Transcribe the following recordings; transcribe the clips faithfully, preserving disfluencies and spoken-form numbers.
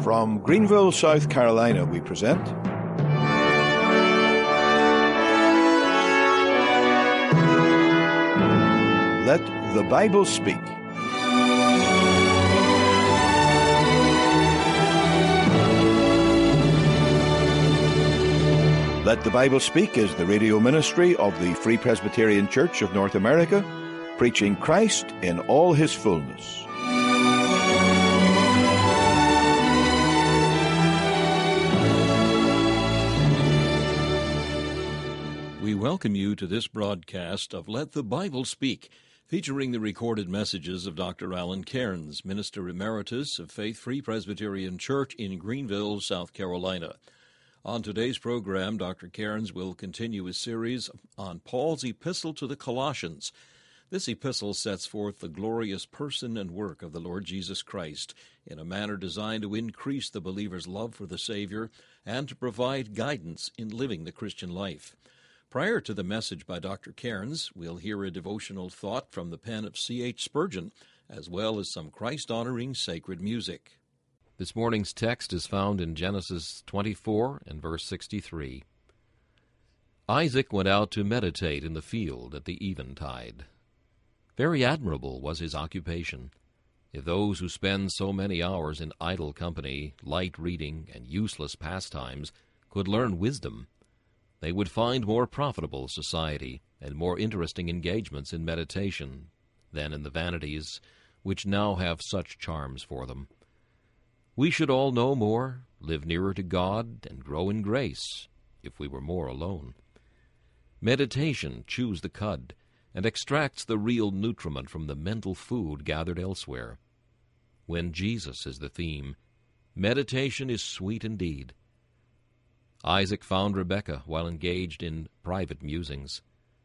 From Greenville, South Carolina, we present Let the Bible Speak. Let the Bible Speak is the radio ministry of the Free Presbyterian Church of North America, preaching Christ in all his fullness. We welcome you to this broadcast of Let the Bible Speak, featuring the recorded messages of Doctor Alan Cairns, Minister Emeritus of Faith Free Presbyterian Church in Greenville, South Carolina. On today's program, Doctor Cairns will continue his series on Paul's epistle to the Colossians. This epistle sets forth the glorious person and work of the Lord Jesus Christ in a manner designed to increase the believer's love for the Savior and to provide guidance in living the Christian life. Prior to the message by Doctor Cairns, we'll hear a devotional thought from the pen of C H Spurgeon, as well as some Christ-honoring sacred music. This morning's text is found in Genesis twenty-four and verse sixty-three. Isaac went out to meditate in the field at the eventide. Very admirable was his occupation. If those who spend so many hours in idle company, light reading, and useless pastimes could learn wisdom, they would find more profitable society and more interesting engagements in meditation than in the vanities which now have such charms for them. We should all know more, live nearer to God, and grow in grace, if we were more alone. Meditation chews the cud, and extracts the real nutriment from the mental food gathered elsewhere. When Jesus is the theme, meditation is sweet indeed. Isaac found Rebekah while engaged in private musings.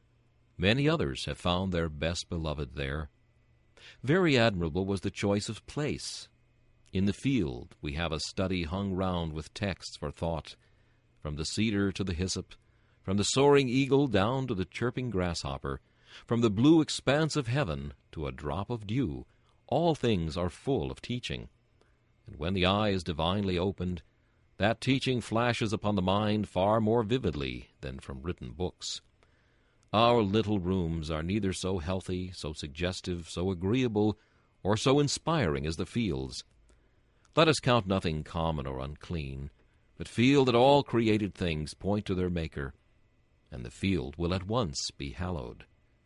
Many others have found their best beloved there. Very admirable was the choice of place. In the field we have a study hung round with texts for thought, from the cedar to the hyssop, from the soaring eagle down to the chirping grasshopper, from the blue expanse of heaven to a drop of dew. All things are full of teaching. And when the eye is divinely opened, that teaching flashes upon the mind far more vividly than from written books. Our little rooms are neither so healthy, so suggestive, so agreeable, or so inspiring as the fields. Let us count nothing common or unclean, but feel that all created things point to their Maker, and the field will at once be hallowed.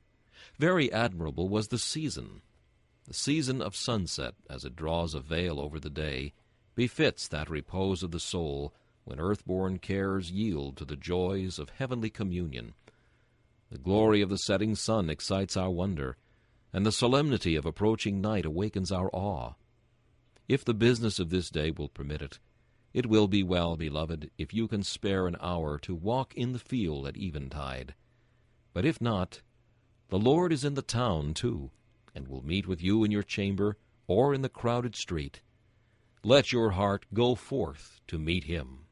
Very admirable was the season. The season of sunset, as it draws a veil over the day, befits that repose of the soul when earth-born cares yield to the joys of heavenly communion. The glory of the setting sun excites our wonder, and the solemnity of approaching night awakens our awe. If the business of this day will permit it, it will be well, beloved, if you can spare an hour to walk in the field at eventide. But if not, the Lord is in the town too, and will meet with you in your chamber or in the crowded street. Let your heart go forth to meet him.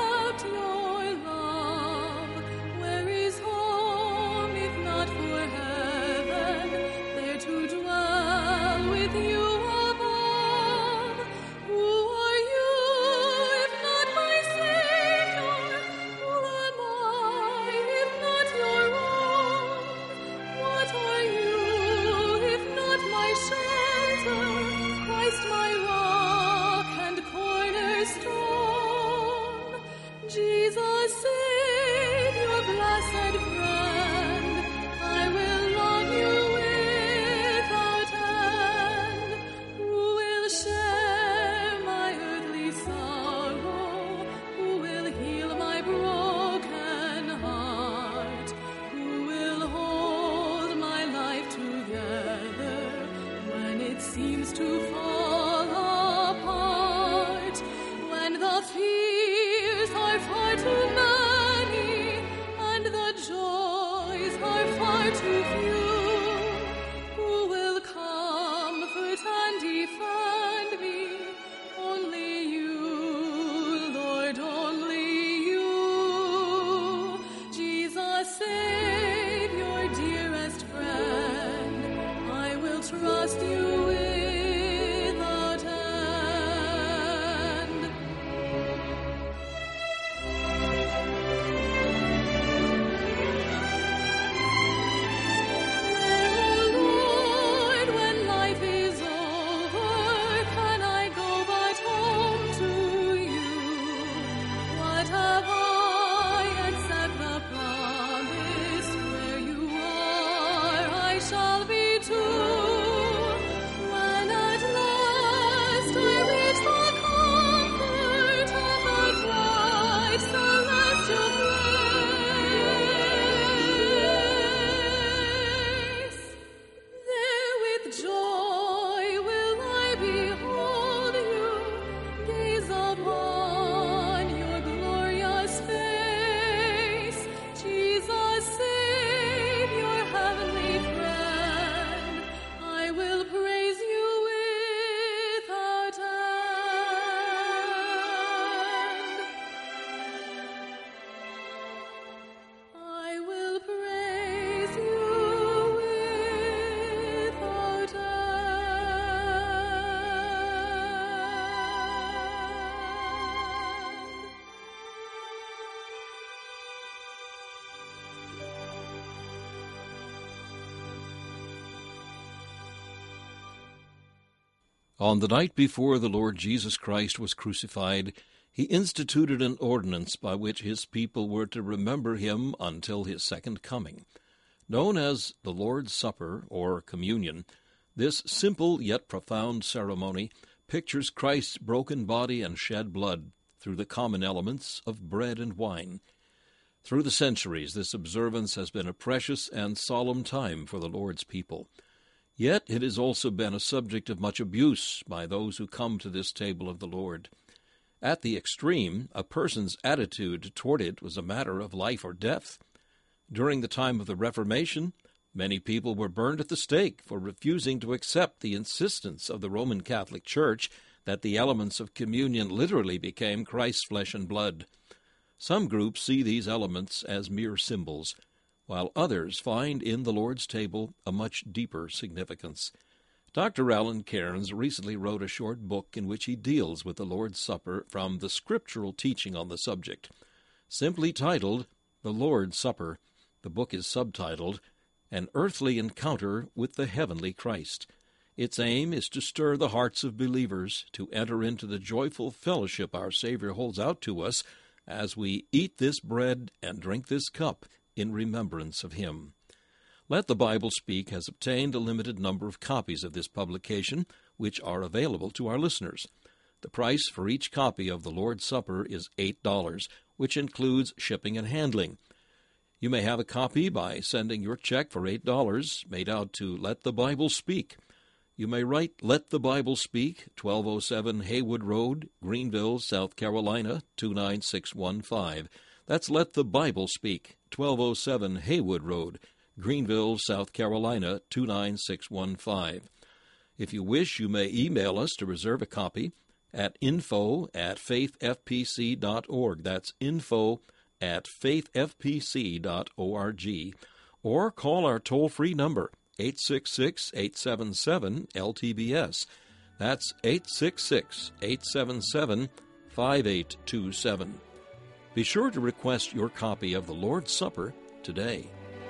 Your love, where is home if not for heaven? On the night before the Lord Jesus Christ was crucified, he instituted an ordinance by which his people were to remember him until his second coming. Known as the Lord's Supper, or Communion, this simple yet profound ceremony pictures Christ's broken body and shed blood through the common elements of bread and wine. Through the centuries, this observance has been a precious and solemn time for the Lord's people. Yet it has also been a subject of much abuse by those who come to this table of the Lord. At the extreme, a person's attitude toward it was a matter of life or death. During the time of the Reformation, many people were burned at the stake for refusing to accept the insistence of the Roman Catholic Church that the elements of communion literally became Christ's flesh and blood. Some groups see these elements as mere symbols, while others find in the Lord's table a much deeper significance. Doctor Alan Cairns recently wrote a short book in which he deals with the Lord's Supper from the scriptural teaching on the subject. Simply titled The Lord's Supper, the book is subtitled An Earthly Encounter with the Heavenly Christ. Its aim is to stir the hearts of believers to enter into the joyful fellowship our Savior holds out to us as we eat this bread and drink this cup in remembrance of him. Let the Bible Speak has obtained a limited number of copies of this publication, which are available to our listeners. The price for each copy of the Lord's Supper is eight dollars, which includes shipping and handling. You may have a copy by sending your check for eight dollars made out to Let the Bible Speak. You may write Let the Bible Speak, twelve oh seven Haywood Road, Greenville, South Carolina, two nine six one five. That's Let the Bible Speak, twelve oh seven Haywood Road, Greenville, South Carolina, two nine six one five. If you wish, you may email us to reserve a copy at info at faithfpc dot org. That's info at faithfpc dot org. Or call our toll-free number, eight six six, eight seven seven, L T B S. That's eight six six, eight seven seven, five eight two seven. Be sure to request your copy of the Lord's Supper today.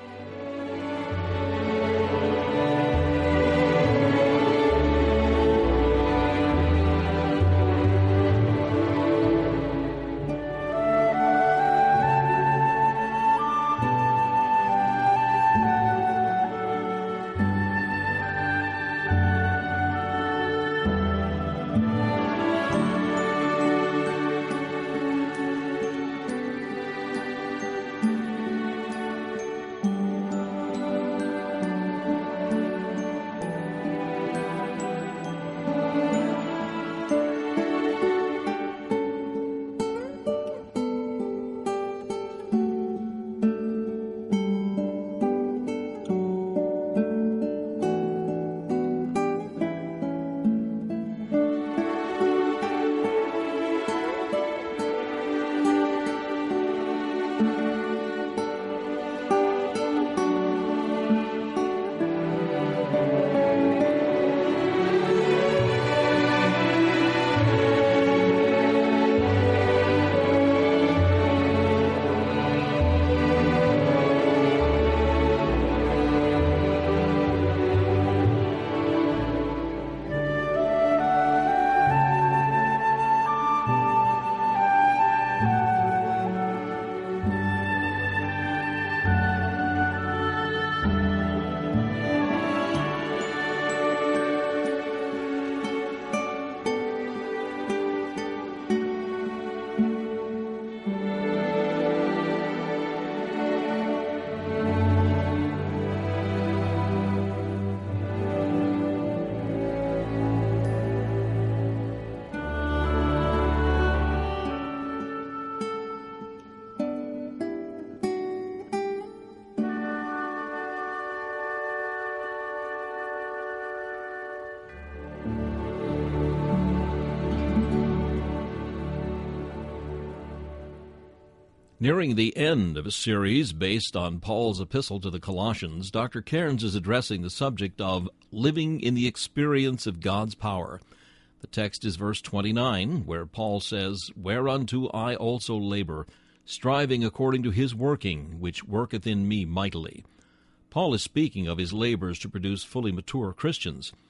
Nearing the end of a series based on Paul's epistle to the Colossians, Doctor Cairns is addressing the subject of living in the experience of God's power. The text is verse twenty-nine, where Paul says, "Whereunto I also labor, striving according to his working, which worketh in me mightily." Paul is speaking of his labors to produce fully mature Christians.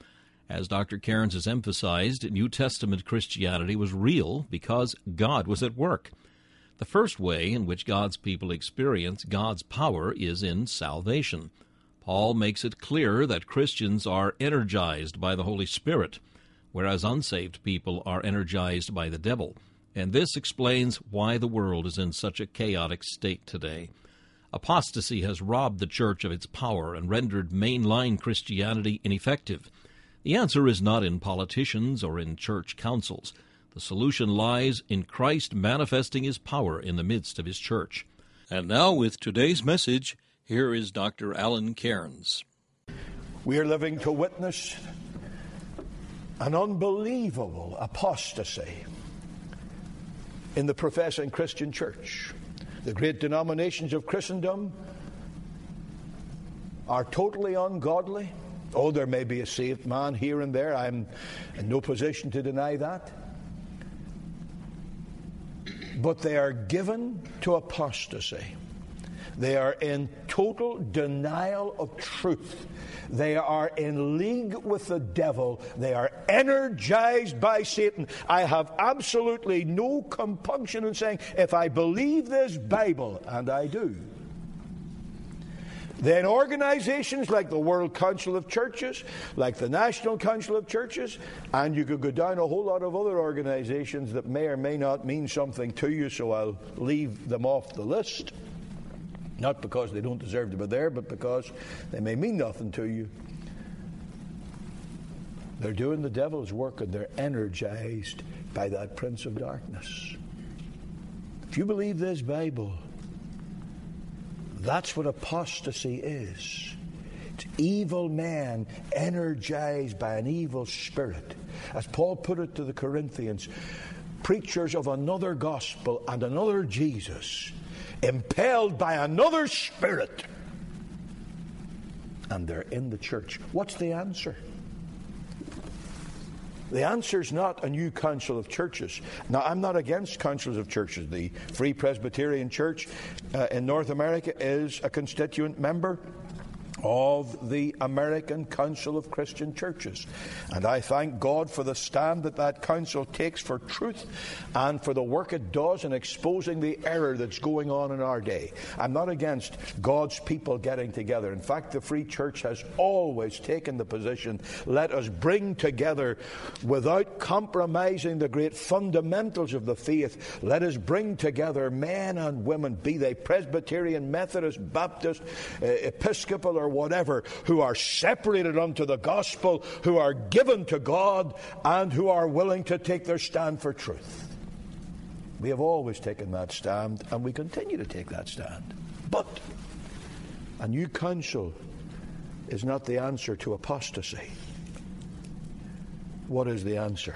As Doctor Cairns has emphasized, New Testament Christianity was real because God was at work. The first way in which God's people experience God's power is in salvation. Paul makes it clear that Christians are energized by the Holy Spirit, whereas unsaved people are energized by the devil. And this explains why the world is in such a chaotic state today. Apostasy has robbed the church of its power and rendered mainline Christianity ineffective. The answer is not in politicians or in church councils. The solution lies in Christ manifesting his power in the midst of his church. And now, with today's message, here is Doctor Alan Cairns. We are living to witness an unbelievable apostasy in the professing Christian church. The great denominations of Christendom are totally ungodly. Oh, there may be a saved man here and there. I'm in no position to deny that. But they are given to apostasy. They are in total denial of truth. They are in league with the devil. They are energized by Satan. I have absolutely no compunction in saying, if I believe this Bible, and I do, then organizations like the World Council of Churches, like the National Council of Churches, and you could go down a whole lot of other organizations that may or may not mean something to you, so I'll leave them off the list. Not because they don't deserve to be there, but because they may mean nothing to you. They're doing the devil's work, and they're energized by that prince of darkness. If you believe this Bible, that's what apostasy is. It's evil men energized by an evil spirit. As Paul put it to the Corinthians, preachers of another gospel and another Jesus, impelled by another spirit, and they're in the church. What's the answer? The answer is not a new council of churches. Now, I'm not against councils of churches. The Free Presbyterian Church uh, in North America is a constituent member of the American Council of Christian Churches. And I thank God for the stand that that council takes for truth and for the work it does in exposing the error that's going on in our day. I'm not against God's people getting together. In fact, the Free Church has always taken the position, let us bring together without compromising the great fundamentals of the faith. Let us bring together men and women, be they Presbyterian, Methodist, Baptist, uh, Episcopal, or whatever, who are separated unto the gospel, who are given to God, and who are willing to take their stand for truth. We have always taken that stand, and we continue to take that stand. But a new council is not the answer to apostasy. What is the answer?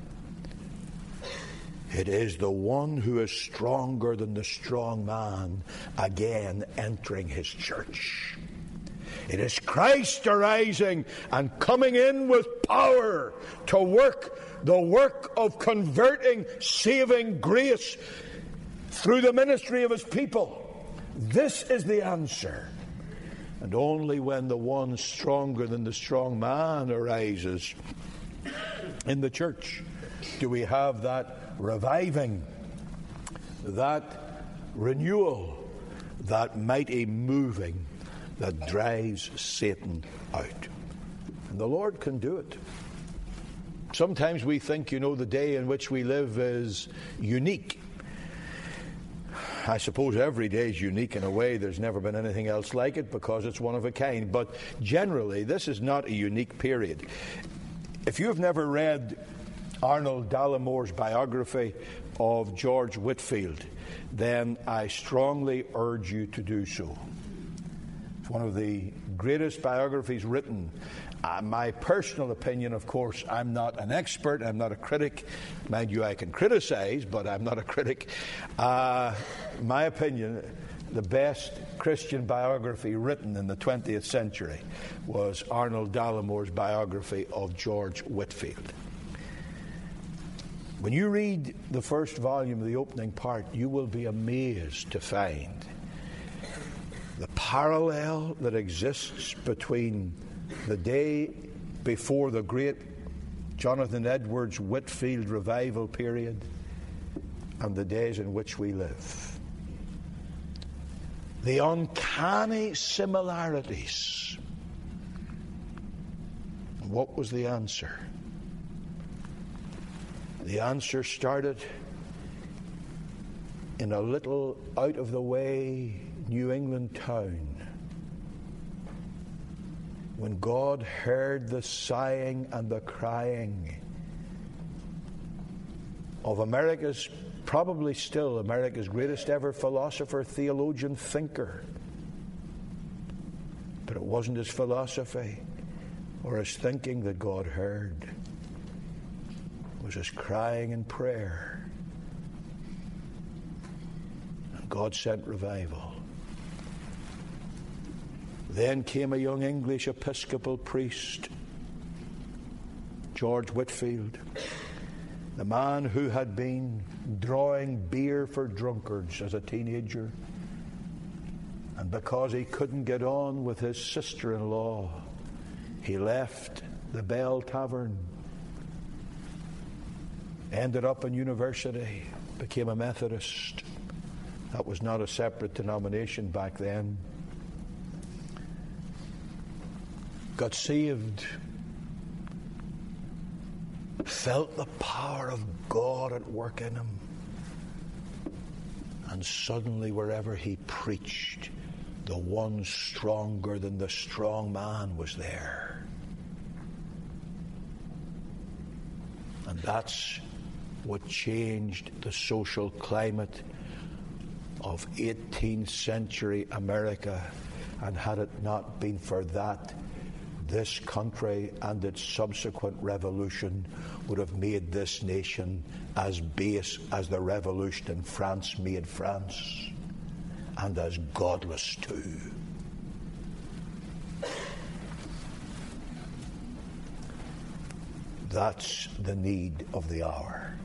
It is the one who is stronger than the strong man again entering his church. It is Christ arising and coming in with power to work the work of converting, saving grace through the ministry of his people. This is the answer. And only when the one stronger than the strong man arises in the church do we have that reviving, that renewal, that mighty moving that drives Satan out. And the Lord can do it. Sometimes we think, you know, the day in which we live is unique. I suppose every day is unique in a way. There's never been anything else like it because it's one of a kind. But generally, this is not a unique period. If you have never read Arnold Dallimore's biography of George Whitefield, then I strongly urge you to do so. It's one of the greatest biographies written. Uh, my personal opinion, of course, I'm not an expert, I'm not a critic. Mind you, I can criticize, but I'm not a critic. Uh, my opinion, the best Christian biography written in the twentieth century was Arnold Dallimore's biography of George Whitefield. When you read the first volume of the opening part, you will be amazed to find the parallel that exists between the day before the great Jonathan Edwards Whitefield revival period and the days in which we live. The uncanny similarities. What was the answer? The answer started in a little out-of-the-way New England town when God heard the sighing and the crying of America's, probably still America's greatest ever philosopher, theologian, thinker. But it wasn't his philosophy or his thinking that God heard. It was his crying and prayer. And God sent revival. Then came a young English Episcopal priest, George Whitefield, the man who had been drawing beer for drunkards as a teenager. And because he couldn't get on with his sister-in-law, he left the Bell Tavern, ended up in university, became a Methodist. That was not a separate denomination back then. Got saved, felt the power of God at work in him, and suddenly wherever he preached, the one stronger than the strong man was there. And that's what changed the social climate of eighteenth century America. And had it not been for that, this country and its subsequent revolution would have made this nation as base as the revolution in France made France, and as godless too. That's the need of the hour.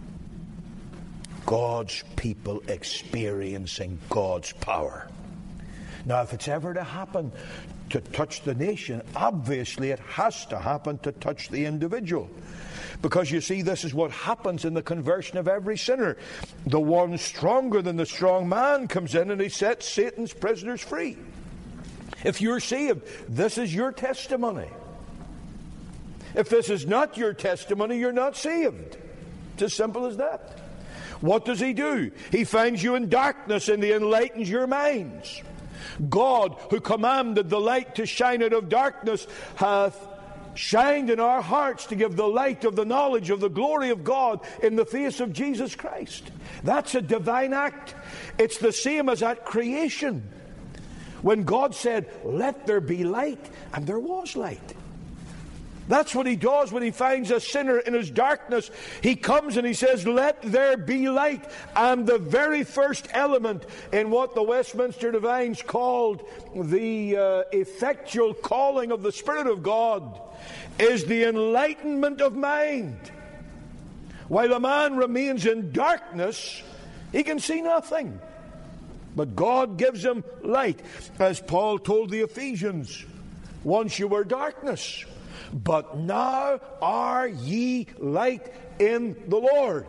God's people experiencing God's power. Now, if it's ever to happen to touch the nation, obviously it has to happen to touch the individual. Because you see, this is what happens in the conversion of every sinner. The one stronger than the strong man comes in and he sets Satan's prisoners free. If you're saved, this is your testimony. If this is not your testimony, you're not saved. It's as simple as that. What does he do? He finds you in darkness and he enlightens your minds. God, who commanded the light to shine out of darkness, hath shined in our hearts to give the light of the knowledge of the glory of God in the face of Jesus Christ. That's a divine act. It's the same as at creation, when God said, "Let there be light," and there was light. That's what he does when he finds a sinner in his darkness. He comes and he says, "Let there be light." And the very first element in what the Westminster Divines called the uh, effectual calling of the Spirit of God is the enlightenment of mind. While a man remains in darkness, he can see nothing. But God gives him light. As Paul told the Ephesians, "Once you were darkness, but now are ye light in the Lord."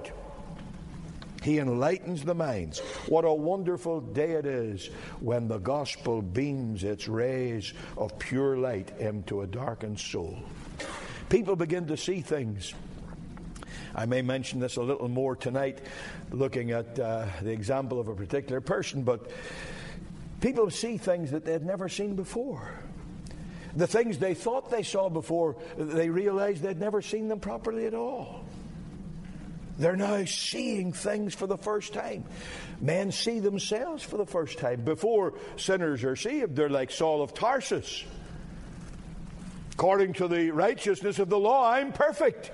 He enlightens the minds. What a wonderful day it is when the gospel beams its rays of pure light into a darkened soul. People begin to see things. I may mention this a little more tonight, looking at uh, the example of a particular person, but people see things that they'd never seen before. The things they thought they saw before, they realized they'd never seen them properly at all. They're now seeing things for the first time. Men see themselves for the first time. Before sinners are saved, they're like Saul of Tarsus. According to the righteousness of the law, I'm perfect.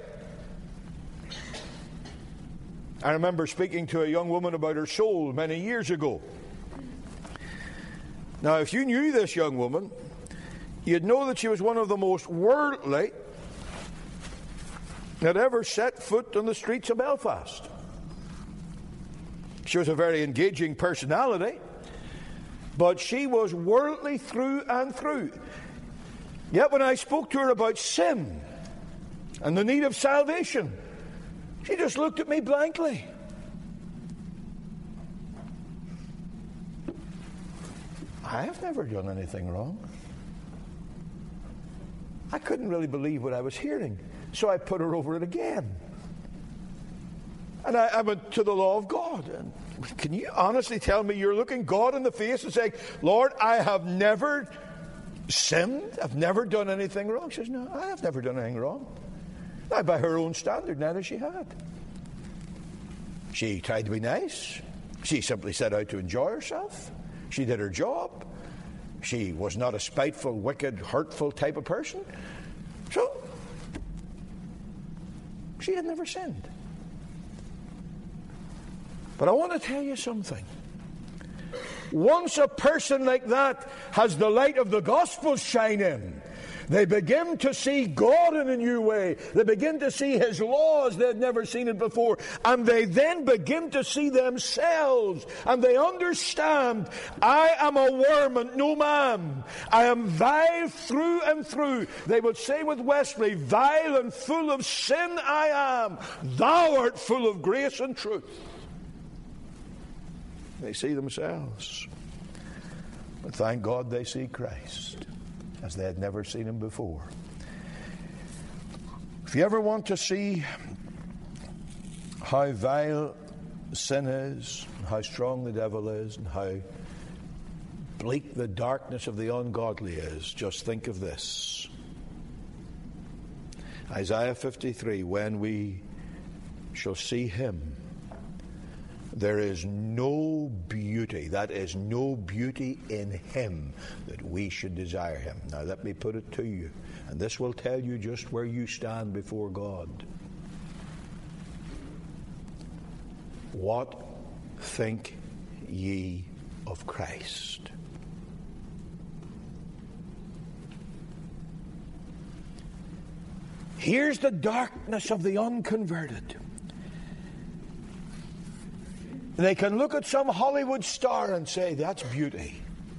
I remember speaking to a young woman about her soul many years ago. Now, if you knew this young woman, you'd know that she was one of the most worldly that ever set foot on the streets of Belfast. She was a very engaging personality, but she was worldly through and through. Yet when I spoke to her about sin, and the need of salvation. She just looked at me blankly. I have never done anything wrong. I couldn't really believe what I was hearing, so I put her over it again. And I, I went to the law of God. And can you honestly tell me you're looking God in the face and saying, Lord, I have never sinned. I've never done anything wrong. She says, no, I have never done anything wrong. Now, by her own standard, neither she had. She tried to be nice. She simply set out to enjoy herself. She did her job. She was not a spiteful, wicked, hurtful type of person. So, she had never sinned. But I want to tell you something. Once a person like that has the light of the gospel shine in, they begin to see God in a new way. They begin to see His laws. They'd never seen it before. And they then begin to see themselves. And they understand, I am a worm and no man. I am vile through and through. They would say with Wesley, vile and full of sin I am. Thou art full of grace and truth. They see themselves. But thank God they see Christ as they had never seen Him before. If you ever want to see how vile sin is, and how strong the devil is, and how bleak the darkness of the ungodly is, just think of this. Isaiah fifty-three, when we shall see Him, there is no beauty, that is no beauty in Him that we should desire Him. Now let me put it to you, and this will tell you just where you stand before God. What think ye of Christ? Here's the darkness of the unconverted. They can look at some Hollywood star and say, that's beauty.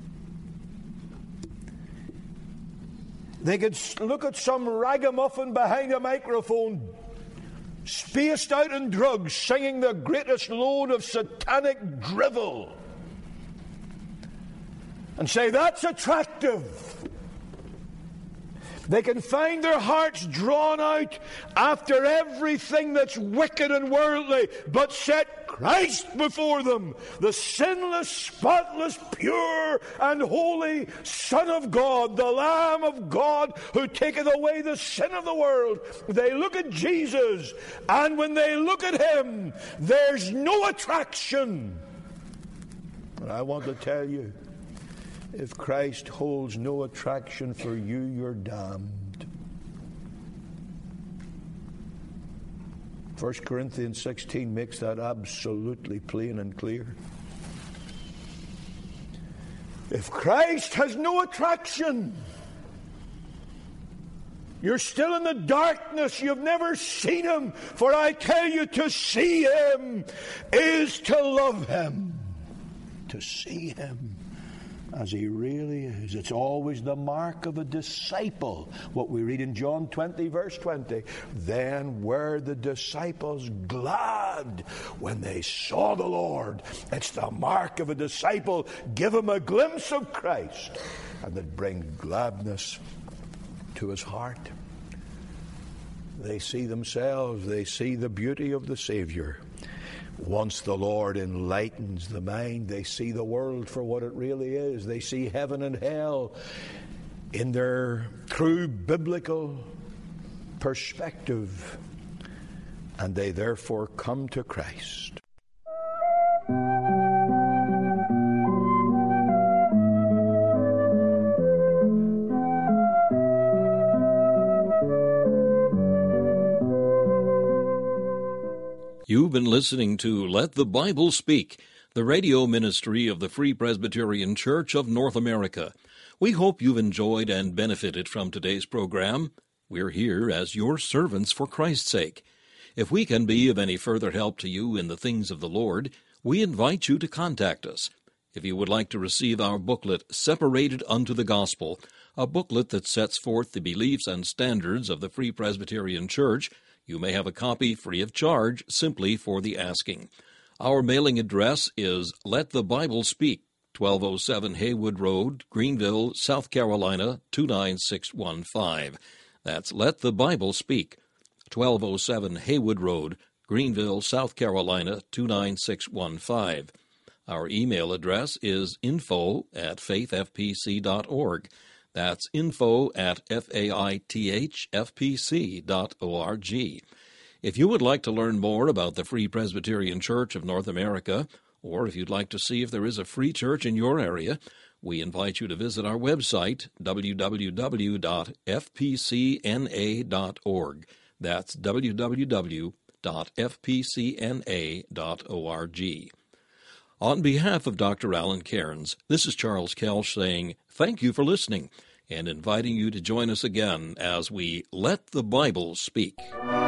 They could look at some ragamuffin behind a microphone, spaced out in drugs, singing the greatest load of satanic drivel, and say, that's attractive. They can find their hearts drawn out after everything that's wicked and worldly, but set Christ before them, the sinless, spotless, pure, and holy Son of God, the Lamb of God, who taketh away the sin of the world. They look at Jesus, and when they look at Him, there's no attraction. And I want to tell you, if Christ holds no attraction for you, you're damned. First Corinthians sixteen makes that absolutely plain and clear. If Christ has no attraction, you're still in the darkness. You've never seen Him. For I tell you, to see Him is to love Him. To see Him as He really is. It's always the mark of a disciple. What we read in John twenty, verse twenty. Then were the disciples glad when they saw the Lord. It's the mark of a disciple. Give him a glimpse of Christ, and it brings gladness to his heart. They see themselves. They see the beauty of the Savior. Once the Lord enlightens the mind, they see the world for what it really is. They see heaven and hell in their true biblical perspective, and they therefore come to Christ. You've been listening to Let the Bible Speak, the radio ministry of the Free Presbyterian Church of North America. We hope you've enjoyed and benefited from today's program. We're here as your servants for Christ's sake. If we can be of any further help to you in the things of the Lord, we invite you to contact us. If you would like to receive our booklet, Separated Unto the Gospel, a booklet that sets forth the beliefs and standards of the Free Presbyterian Church, you may have a copy free of charge simply for the asking. Our mailing address is Let the Bible Speak, twelve oh seven Haywood Road, Greenville, South Carolina, two nine six one five. That's Let the Bible Speak, twelve oh seven Haywood Road, Greenville, South Carolina, two nine six one five. Our email address is info at faith f p c dot org. That's info at f a i t h f p c dot org. If you would like to learn more about the Free Presbyterian Church of North America, or if you'd like to see if there is a free church in your area, we invite you to visit our website, w w w dot f p c n a dot org. That's w w w dot f p c n a dot org. On behalf of Doctor Alan Cairns, this is Charles Kelsch saying thank you for listening and inviting you to join us again as we Let the Bible Speak.